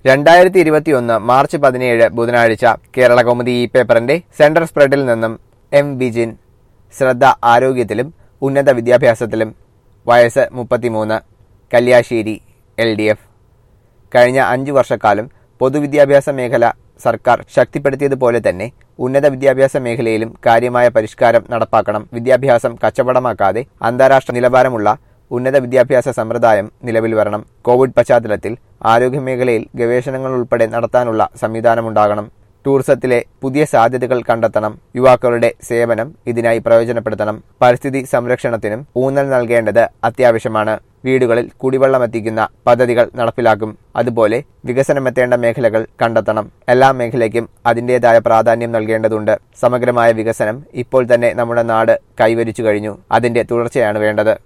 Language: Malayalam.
2021 മാർച്ച് 17 ബുധനാഴ്ച കേരളകൗമുദി ഈ പേപ്പറിന്റെ സെന്റർ സ്പ്രെഡിൽ നിന്നും എം വിജിൻ. ശ്രദ്ധ ആരോഗ്യത്തിലും ഉന്നത വിദ്യാഭ്യാസത്തിലും. വയസ്സ് 33. കല്യാശ്ശേരി LDF. കഴിഞ്ഞ 5 വർഷക്കാലം പൊതുവിദ്യാഭ്യാസ മേഖല സർക്കാർ ശക്തിപ്പെടുത്തിയതുപോലെ തന്നെ ഉന്നത വിദ്യാഭ്യാസ മേഖലയിലും കാര്യമായ പരിഷ്കാരം നടപ്പാക്കണം. വിദ്യാഭ്യാസം കച്ചവടമാക്കാതെ അന്താരാഷ്ട്ര നിലവാരമുള്ള ഉന്നത വിദ്യാഭ്യാസ സമ്പ്രദായം നിലവിൽ വരണം. കോവിഡ് പശ്ചാത്തലത്തിൽ ആരോഗ്യമേഖലയിൽ ഗവേഷണങ്ങൾ ഉൾപ്പെടെ നടത്താനുള്ള സംവിധാനമുണ്ടാകണം. ടൂറിസത്തിലെ പുതിയ സാധ്യതകൾ കണ്ടെത്തണം. യുവാക്കളുടെ സേവനം ഇതിനായി പ്രയോജനപ്പെടുത്തണം. പരിസ്ഥിതി സംരക്ഷണത്തിനും ഊന്നൽ നൽകേണ്ടത് അത്യാവശ്യമാണ്. വീടുകളിൽ കുടിവെള്ളമെത്തിക്കുന്ന പദ്ധതികൾ നടപ്പിലാക്കും. അതുപോലെ വികസനമെത്തേണ്ട മേഖലകൾ കണ്ടെത്തണം. എല്ലാ മേഖലയ്ക്കും അതിൻ്റെതായ പ്രാധാന്യം നൽകേണ്ടതുണ്ട്. സമഗ്രമായ വികസനം ഇപ്പോൾ തന്നെ നമ്മുടെ നാട് കൈവരിച്ചു കഴിഞ്ഞു. അതിന്റെ തുടർച്ചയാണ് വേണ്ടത്.